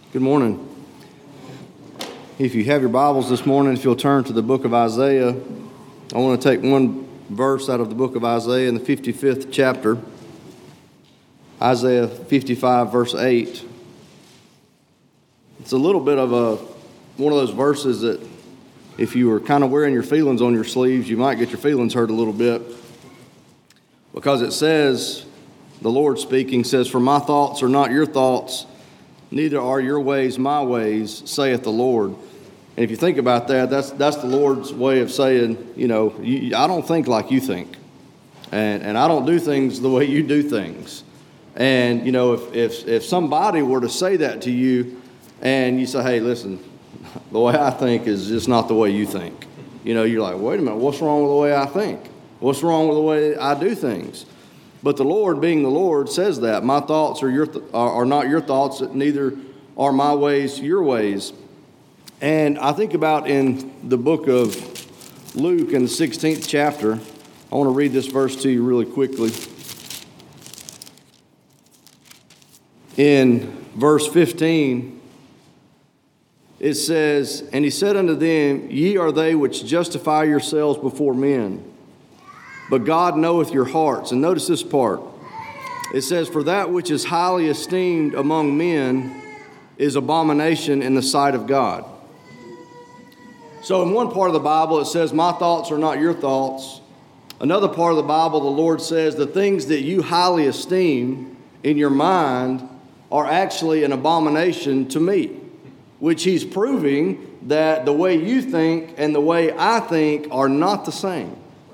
Good morning. If you have your Bibles this morning, if you'll turn to the book of Isaiah, I want to take one verse out of the book of Isaiah in the 55th chapter, Isaiah 55, verse 8. It's a little bit of one of those verses that if you were kind of wearing your feelings on your sleeves, you might get your feelings hurt a little bit. Because it says, the Lord speaking says, "For my thoughts are not your thoughts, neither are your ways my ways, saith the Lord." And if you think about that, that's the Lord's way of saying, I don't think like you think. And I don't do things the way you do things. And, if somebody were to say that to you and you say, "Hey, listen, the way I think is just not the way you think." You're like, "Wait a minute, what's wrong with the way I think? What's wrong with the way I do things?" But the Lord, being the Lord, says that my thoughts are not your thoughts, neither are my ways your ways. And I think about in the book of Luke in the 16th chapter, I want to read this verse to you really quickly. In verse 15, it says, "And he said unto them, Ye are they which justify yourselves before men, but God knoweth your hearts." And notice this part. It says, "For that which is highly esteemed among men is abomination in the sight of God." So in one part of the Bible, it says, "My thoughts are not your thoughts." Another part of the Bible, the Lord says, the things that you highly esteem in your mind are actually an abomination to me, which he's proving that the way you think and the way I think are not the same.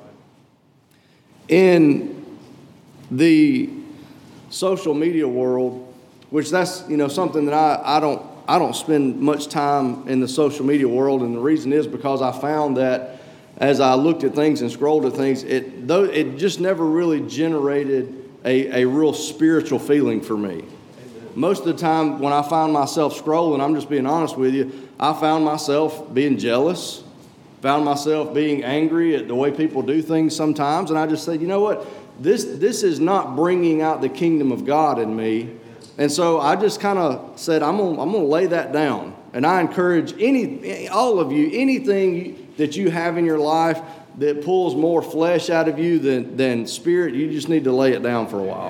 In the social media world, which that's something that I don't spend much time in the social media world, and the reason is because I found that as I looked at things and scrolled at things, it just never really generated a real spiritual feeling for me. Most of the time when I found myself scrolling, I'm just being honest with you, I found myself being jealous, found myself being angry at the way people do things sometimes, and I just said, you know what, this is not bringing out the kingdom of God in me. And so I just kind of said, I'm gonna lay that down. And I encourage all of you, anything that you have in your life that pulls more flesh out of you than spirit, you just need to lay it down for a while.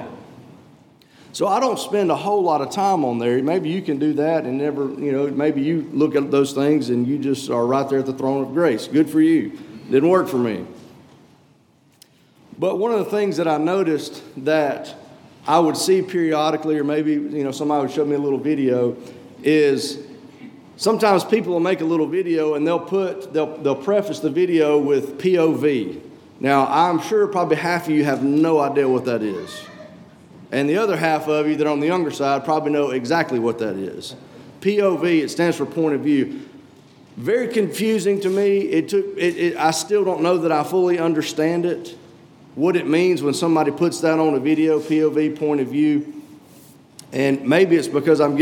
So I don't spend a whole lot of time on there. Maybe you can do that and never, maybe you look at those things and you just are right there at the throne of grace. Good for you. Didn't work for me. But one of the things that I noticed that I would see periodically, or maybe, somebody would show me a little video, is sometimes people will make a little video and they'll preface the video with POV. Now, I'm sure probably half of you have no idea what that is. And the other half of you that are on the younger side probably know exactly what that is. POV, it stands for point of view. Very confusing to me. I still don't know that I fully understand it, what it means when somebody puts that on a video, POV, point of view. And maybe it's because I'm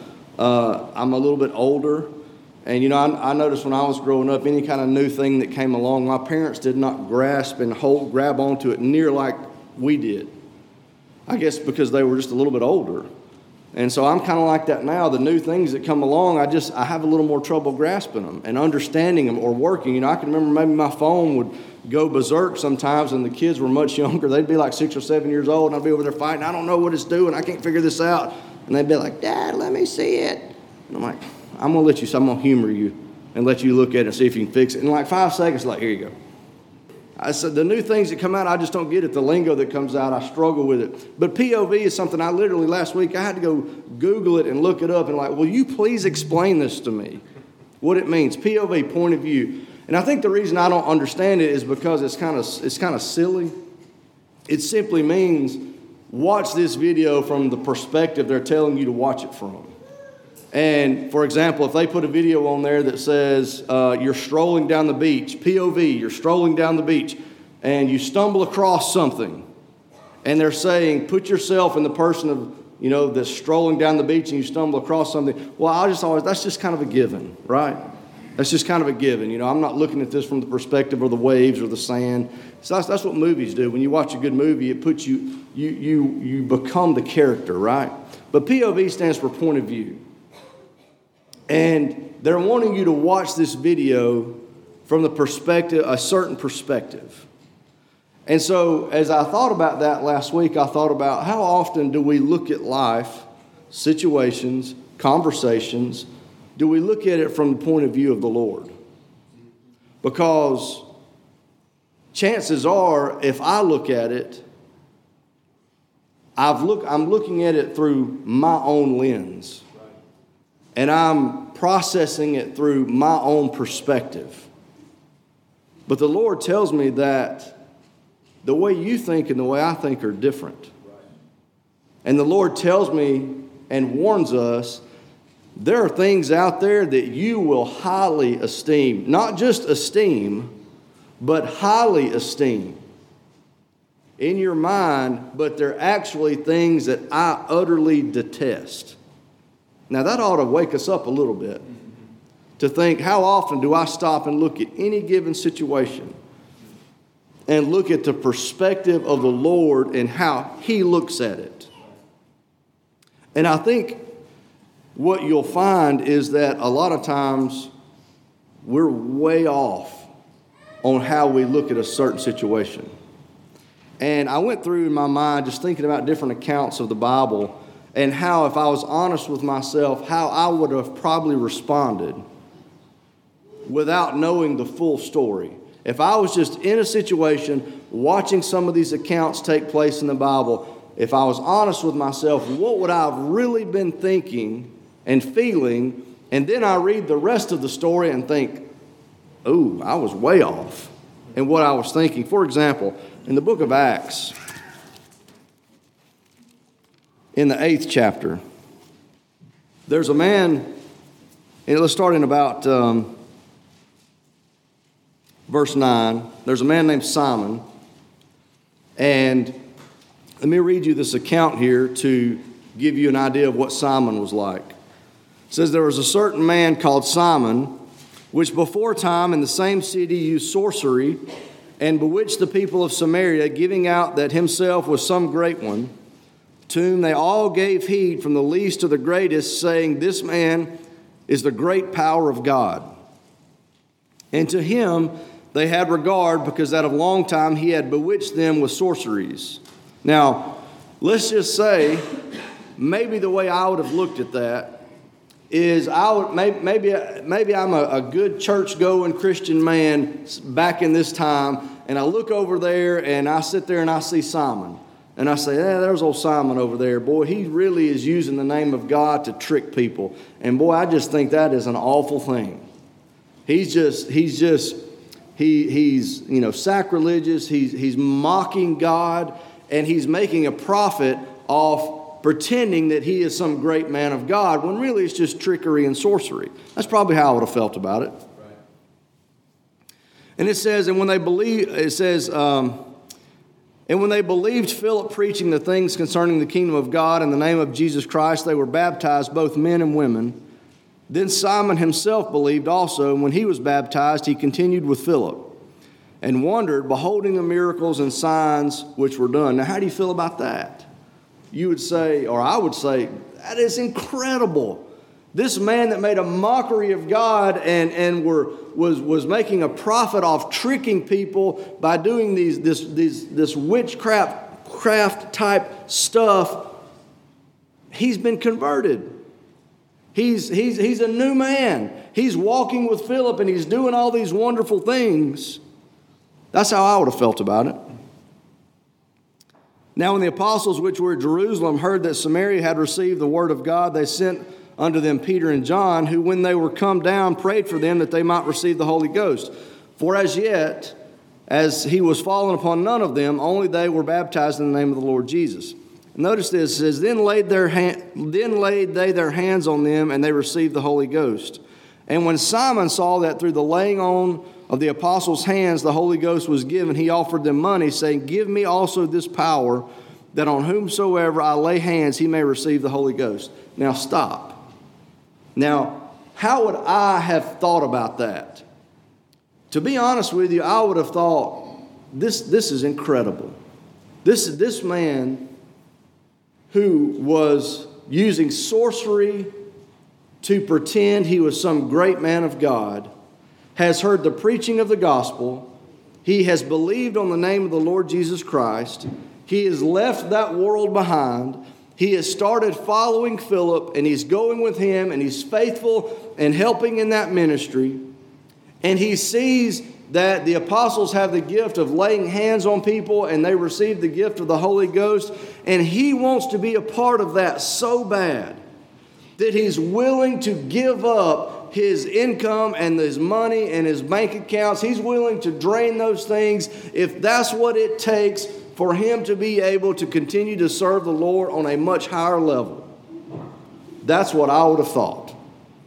a little bit older. And, I noticed when I was growing up, any kind of new thing that came along, my parents did not grasp and grab onto it near like we did. I guess because they were just a little bit older. And so I'm kind of like that now. The new things that come along, I have a little more trouble grasping them and understanding them or working. I can remember maybe my phone would go berserk sometimes and the kids were much younger. They'd be like 6 or 7 years old and I'd be over there fighting. I don't know what it's doing. I can't figure this out. And they'd be like, "Dad, let me see it." And I'm like, I'm going to I'm going to humor you and let you look at it and see if you can fix it. In like 5 seconds, like, here you go. I said, the new things that come out, I just don't get it. The lingo that comes out, I struggle with it. But POV is something I literally last week, I had to go Google it and look it up and like, will you please explain this to me? What it means. POV, point of view. And I think the reason I don't understand it is because it's kind of silly. It simply means watch this video from the perspective they're telling you to watch it from. And, for example, if they put a video on there that says you're strolling down the beach, POV, you're strolling down the beach, and you stumble across something, and they're saying put yourself in the person of, that's strolling down the beach and you stumble across something, well, that's just kind of a given, right? That's just kind of a given. I'm not looking at this from the perspective of the waves or the sand. So that's what movies do. When you watch a good movie, it puts you become the character, right? But POV stands for point of view. And they're wanting you to watch this video from the perspective, a certain perspective. And so as I thought about that last week, I thought about how often do we look at life, situations, conversations, do we look at it from the point of view of the Lord? Because chances are, if I look at it, I'm looking at it through my own lens. And I'm processing it through my own perspective. But the Lord tells me that the way you think and the way I think are different. And the Lord tells me and warns us, there are things out there that you will highly esteem. Not just esteem, but highly esteem in your mind, but they're actually things that I utterly detest. Now that ought to wake us up a little bit to think, how often do I stop and look at any given situation and look at the perspective of the Lord and how He looks at it? And I think what you'll find is that a lot of times we're way off on how we look at a certain situation. And I went through in my mind just thinking about different accounts of the Bible and how, if I was honest with myself, how I would have probably responded without knowing the full story. If I was just in a situation watching some of these accounts take place in the Bible, if I was honest with myself, what would I have really been thinking and feeling? And then I read the rest of the story and think, oh, I was way off in what I was thinking. For example, in the book of Acts, in the 8th chapter, there's a man, and let's start in about verse 9. There's a man named Simon, and let me read you this account here to give you an idea of what Simon was like. It says, there was a certain man called Simon, which before time in the same city used sorcery and bewitched the people of Samaria, giving out that himself was some great one, to whom they all gave heed from the least to the greatest, saying, this man is the great power of God. And to him they had regard, because that of long time he had bewitched them with sorceries. Now, let's just say, maybe the way I would have looked at that is maybe I'm a good church-going Christian man back in this time, and I look over there and I sit there and I see Simon. And I say, there's old Simon over there. Boy, he really is using the name of God to trick people. And boy, I just think that is an awful thing. He's sacrilegious. He's mocking God, and he's making a profit off pretending that he is some great man of God, when really it's just trickery and sorcery. That's probably how I would have felt about it. Right. And it says, and when they believed Philip preaching the things concerning the kingdom of God in the name of Jesus Christ, they were baptized, both men and women. Then Simon himself believed also, and when he was baptized, he continued with Philip, and wondered, beholding the miracles and signs which were done. Now, how do you feel about that? You would say, or I would say, that is incredible. This man that made a mockery of God and was making a profit off tricking people by doing this witchcraft type stuff, he's been converted. He's a new man. He's walking with Philip and he's doing all these wonderful things. That's how I would have felt about it. Now when the apostles which were at Jerusalem heard that Samaria had received the word of God, they sent unto them Peter and John, who when they were come down prayed for them that they might receive the Holy Ghost. For as yet, as he was fallen upon none of them, only they were baptized in the name of the Lord Jesus. Notice this, it says, then laid they their hands on them, and they received the Holy Ghost. And when Simon saw that through the laying on of the apostles' hands the Holy Ghost was given, he offered them money, saying, give me also this power, that on whomsoever I lay hands he may receive the Holy Ghost. Now stop. Now, how would I have thought about that? To be honest with you, I would have thought, this is incredible. This man who was using sorcery to pretend he was some great man of God, has heard the preaching of the gospel, he has believed on the name of the Lord Jesus Christ, he has left that world behind, he has started following Philip, and he's going with him, and he's faithful and helping in that ministry, and he sees that the apostles have the gift of laying hands on people, and they receive the gift of the Holy Ghost, and he wants to be a part of that so bad that he's willing to give up his income and his money and his bank accounts. He's willing to drain those things if that's what it takes for him to be able to continue to serve the Lord on a much higher level. That's what I would have thought.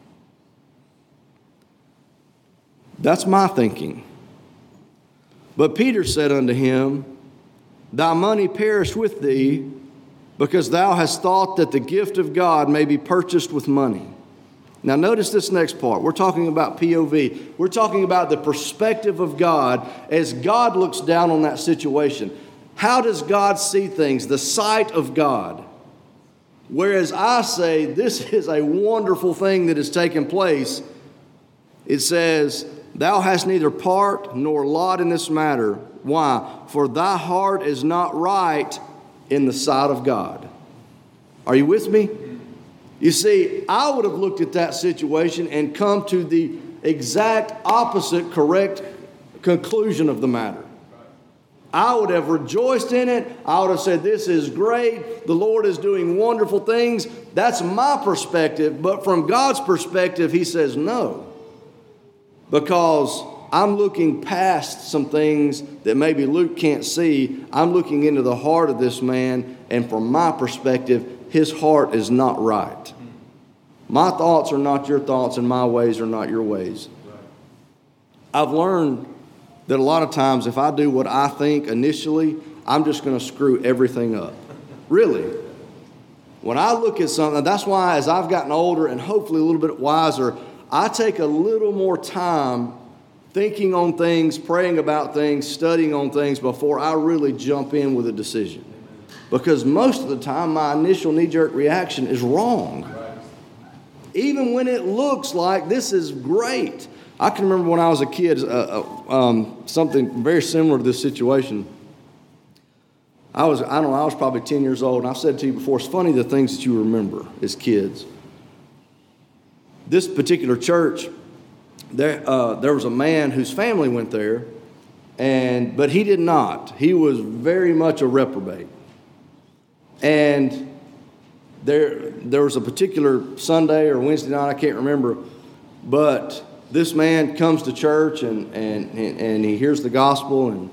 That's my thinking. But Peter said unto him, Thy money perish with thee, because thou hast thought that the gift of God may be purchased with money. Now notice this next part. We're talking about POV. We're talking about the perspective of God as God looks down on that situation. How does God see things? The sight of God. Whereas I say this is a wonderful thing that has taken place. It says, Thou hast neither part nor lot in this matter. Why? For thy heart is not right in the sight of God. Are you with me? You see, I would have looked at that situation and come to the exact opposite correct conclusion of the matter. I would have rejoiced in it. I would have said, this is great. The Lord is doing wonderful things. That's my perspective. But from God's perspective, he says no. Because I'm looking past some things that maybe Luke can't see. I'm looking into the heart of this man, and from my perspective, his heart is not right. My thoughts are not your thoughts, and my ways are not your ways. I've learned that a lot of times if I do what I think initially, I'm just going to screw everything up. Really. When I look at something, that's why as I've gotten older and hopefully a little bit wiser, I take a little more time thinking on things, praying about things, studying on things before I really jump in with a decision. Because most of the time, my initial knee-jerk reaction is wrong. Even when it looks like this is great. I can remember when I was a kid, something very similar to this situation. I was probably 10 years old, and I've said to you before, it's funny the things that you remember as kids. This particular church, there was a man whose family went there, but he did not. He was very much a reprobate. And there was a particular Sunday or Wednesday night, I can't remember, but this man comes to church and he hears the gospel, and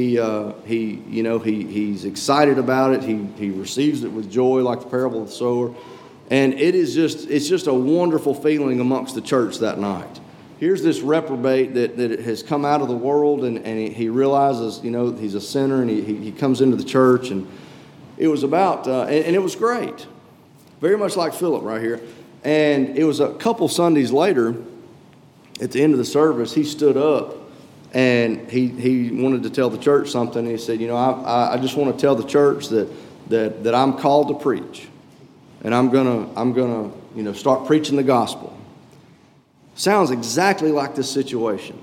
he's excited about it. He receives it with joy, like the parable of the sower. And it's just a wonderful feeling amongst the church that night. Here's this reprobate that has come out of the world, and he realizes, he's a sinner, and he comes into the church, and it was about, and it was great. Very much like Philip right here. And it was a couple Sundays later, at the end of the service, he stood up, and he wanted to tell the church something. And he said, I just want to tell the church that I'm called to preach. And I'm gonna start preaching the gospel. Sounds exactly like this situation.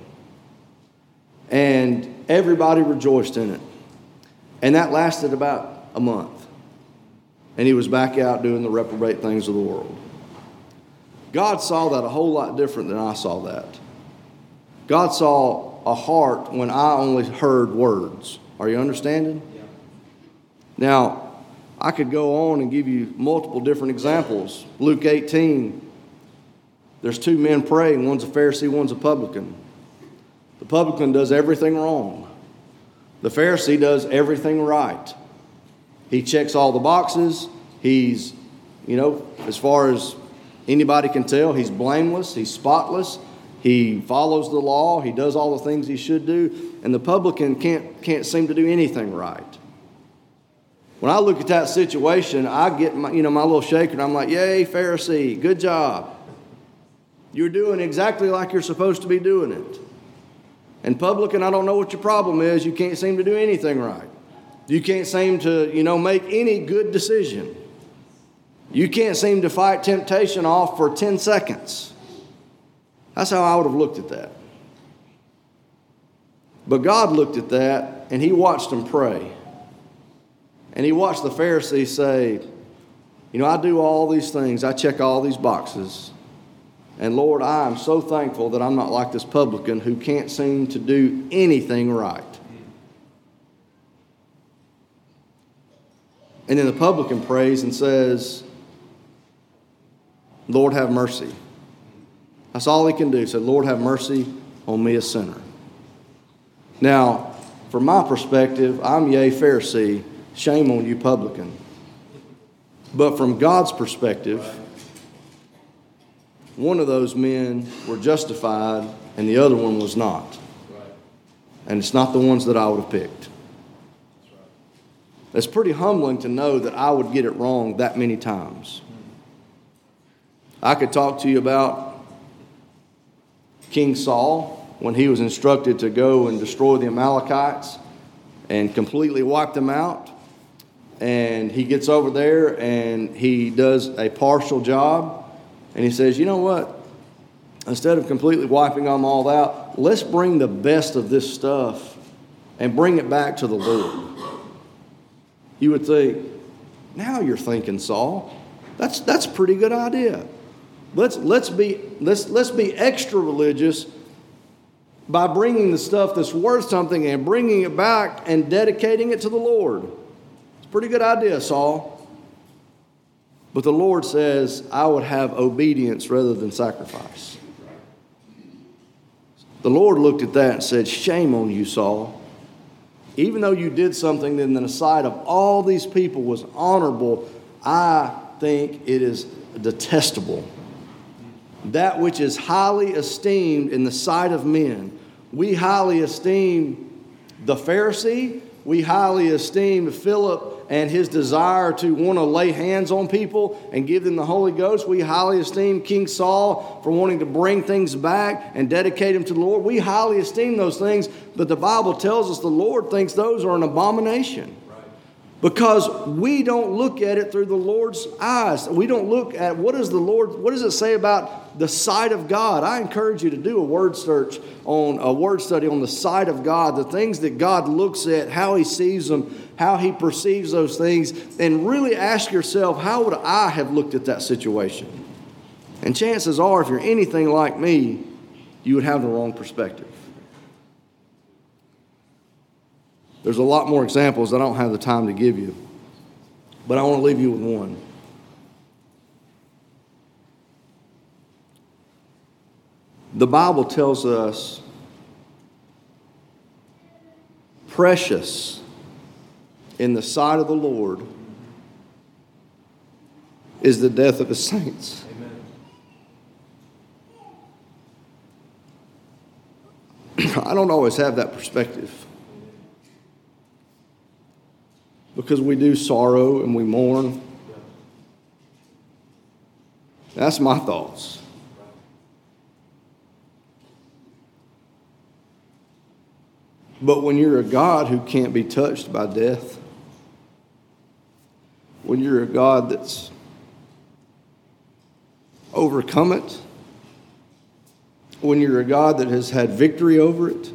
And everybody rejoiced in it. And that lasted about a month. And he was back out doing the reprobate things of the world. God saw that a whole lot different than I saw that. God saw a heart when I only heard words. Are you understanding? Yeah. Now, I could go on and give you multiple different examples. Luke 18, there's two men praying. One's a Pharisee, one's a publican. The publican does everything wrong. The Pharisee does everything right. He checks all the boxes. He's, as far as anybody can tell, he's blameless. He's spotless. He follows the law. He does all the things he should do. And the publican can't seem to do anything right. When I look at that situation, I get my little shaker, and I'm like, yay, Pharisee, good job. You're doing exactly like you're supposed to be doing it. And publican, I don't know what your problem is. You can't seem to do anything right. You can't seem to, make any good decision. You can't seem to fight temptation off for 10 seconds. That's how I would have looked at that. But God looked at that and he watched them pray. And he watched the Pharisees say, you know, I do all these things. I check all these boxes. And Lord, I am so thankful that I'm not like this publican who can't seem to do anything right. And then the publican prays and says, Lord, have mercy. That's all he can do. He said, Lord, have mercy on me, a sinner. Now, from my perspective, I'm yea Pharisee. Shame on you, publican. But from God's perspective, one of those men were justified and the other one was not. And it's not the ones that I would have picked. It's pretty humbling to know that I would get it wrong that many times. I could talk to you about King Saul when he was instructed to go and destroy the Amalekites and completely wipe them out. And he gets over there and he does a partial job. And he says, you know what? Instead of completely wiping them all out, let's bring the best of this stuff and bring it back to the Lord. You would think, now you're thinking, Saul. That's a pretty good idea. Let's be extra religious by bringing the stuff that's worth something and bringing it back and dedicating it to the Lord. It's a pretty good idea, Saul. But the Lord says, I would have obedience rather than sacrifice. The Lord looked at that and said, shame on you, Saul. Even though you did something that in the sight of all these people was honorable, I think it is detestable. That which is highly esteemed in the sight of men. We highly esteem the Pharisee. We highly esteem Philip and his desire to want to lay hands on people and give them the Holy Ghost. We highly esteem King Saul for wanting to bring things back and dedicate them to the Lord. We highly esteem those things, but the Bible tells us the Lord thinks those are an abomination. Because we don't look at it through the Lord's eyes. We don't look at what does it say about the sight of God? I encourage you to do a word study on the sight of God, the things that God looks at, how he sees them, how he perceives those things, and really ask yourself, how would I have looked at that situation? And chances are, if you're anything like me, you would have the wrong perspective. There's a lot more examples that I don't have the time to give you, but I want to leave you with one. The Bible tells us precious in the sight of the Lord is the death of his saints. Amen. I don't always have that perspective. Because we do sorrow and we mourn. That's my thoughts. But when you're a God who can't be touched by death, when you're a God that's overcome it, when you're a God that has had victory over it,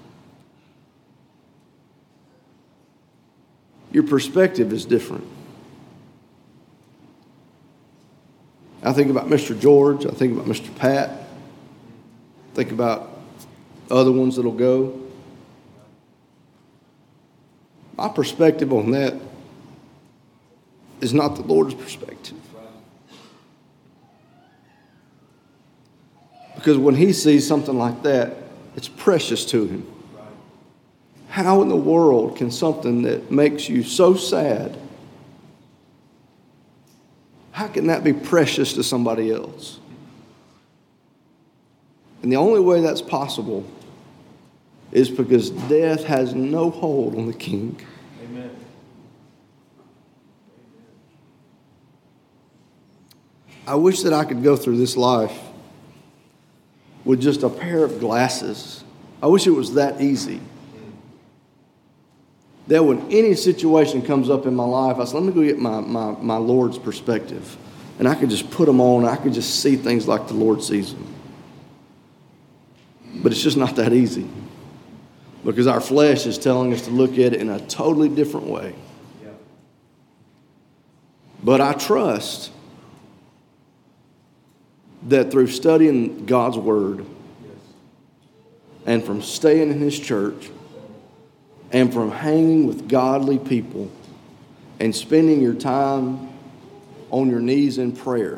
your perspective is different. I think about Mr. George. I think about Mr. Pat. I think about other ones that'll go. My perspective on that is not the Lord's perspective. Because when he sees something like that, it's precious to him. How in the world can something that makes you so sad, how can that be precious to somebody else? And the only way that's possible is because death has no hold on the king. Amen. I wish that I could go through this life with just a pair of glasses. I wish it was that easy. That when any situation comes up in my life, I said, let me go get my Lord's perspective. and I could just put them on. I could just see things like the Lord sees them. But it's just not that easy, because our flesh is telling us to look at it in a totally different way. But I trust that through studying God's Word and from staying in His church and from hanging with godly people and spending your time on your knees in prayer,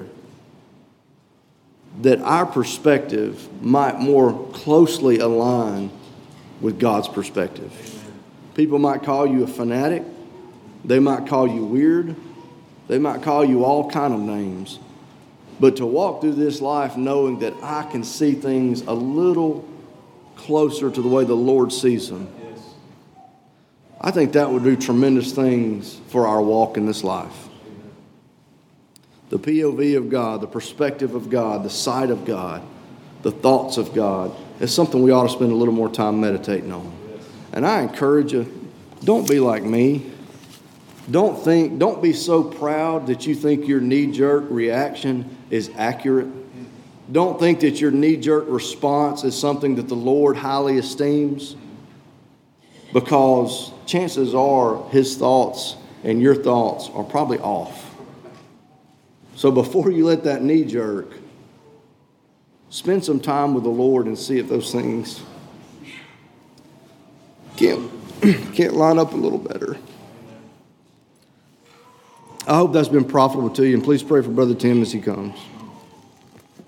that our perspective might more closely align with God's perspective. People might call you a fanatic. They might call you weird. They might call you all kind of names. But to walk through this life knowing that I can see things a little closer to the way the Lord sees them, I think that would do tremendous things for our walk in this life. The POV of God, the perspective of God, the sight of God, the thoughts of God is something we ought to spend a little more time meditating on. And I encourage you, don't be like me. Don't be so proud that you think your knee-jerk reaction is accurate. Don't think that your knee-jerk response is something that the Lord highly esteems, because chances are His thoughts and your thoughts are probably off. So before you let that knee-jerk, spend some time with the Lord and see if those things can't line up a little better. I hope that's been profitable to you, and please pray for Brother Tim as he comes.